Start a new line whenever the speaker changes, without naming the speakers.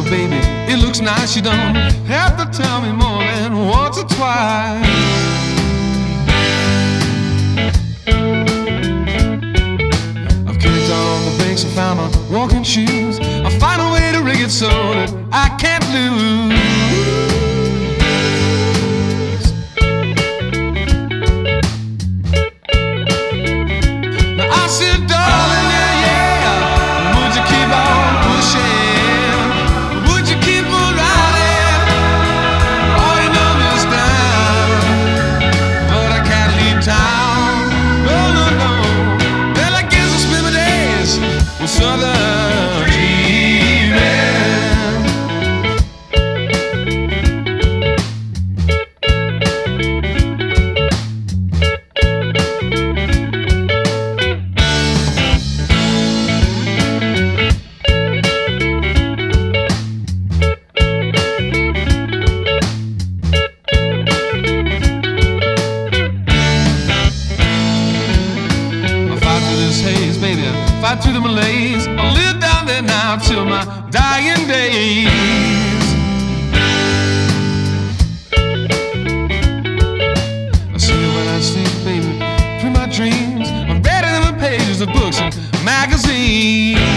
baby, it looks nice. You don't have to tell me more than once or twice. I've kicked on the brakes and found my walking shoes. I find a way to rig it so that I can't lose. Now I said, darling, yeah, yeah, would you keep on pushing? Would you keep on riding? Oh, you know this down, but I can't leave town. No, no, no. Well, I guess I'll spend my days with southern dreaming. Haze, baby, fight through the malaise. I'll live down there now till my dying days. I see you when I sleep, baby, through my dreams. I'm better than the pages of books and magazines.